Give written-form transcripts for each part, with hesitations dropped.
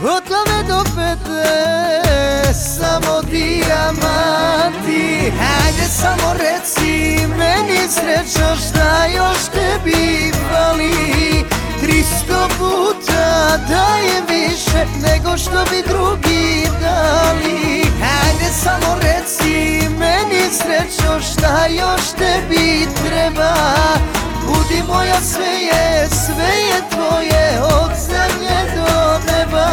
Od glave do pete samo dijamanti. Hajde samo reci meni srećo šta još tebi fali. 300 puta dajem više nego što bi drugi dali. Hajde samo reci meni srećo šta još tebi treba. Budi moja, sve je tvoje od zemlje do neba.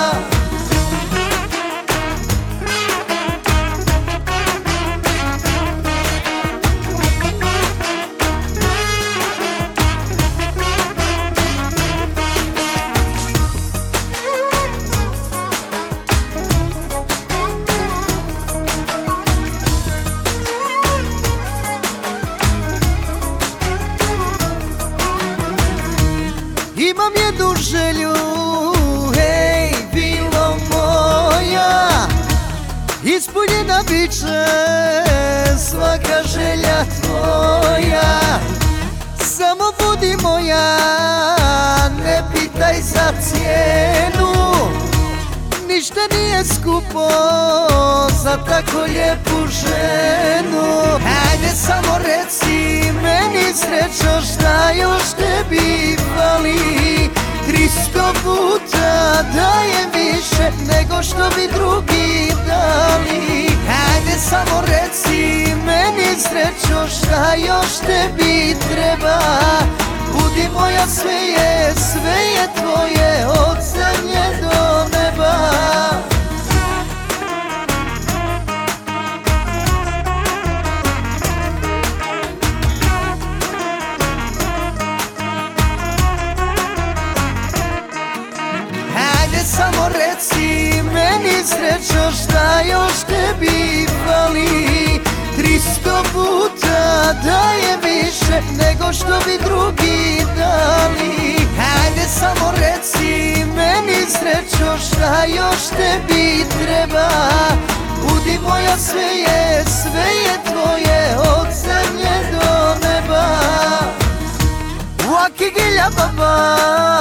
Imam jednu želju, hej, bilo moja, ispunjena bit će svaka želja tvoja. Samo budi moja, ne pitaj za cijenu, ništa nije skupo za tako lijepu ženu. Hajde samo reci meni srećo šta još tebi fali. 300 puta dajem više nego što bi drugi dali. Hajde samo reci meni srećo šta još tebi treba. Budi moja, sve je tvoje od zemlje do neba. Samo reci meni srećo šta još tebi fali. 300 puta dajem više nego što bi drugi dali. Hajde samo reci meni srećo šta još tebi treba. Budi moja, sve je tvoje od zemlje do neba. Wakigilja baba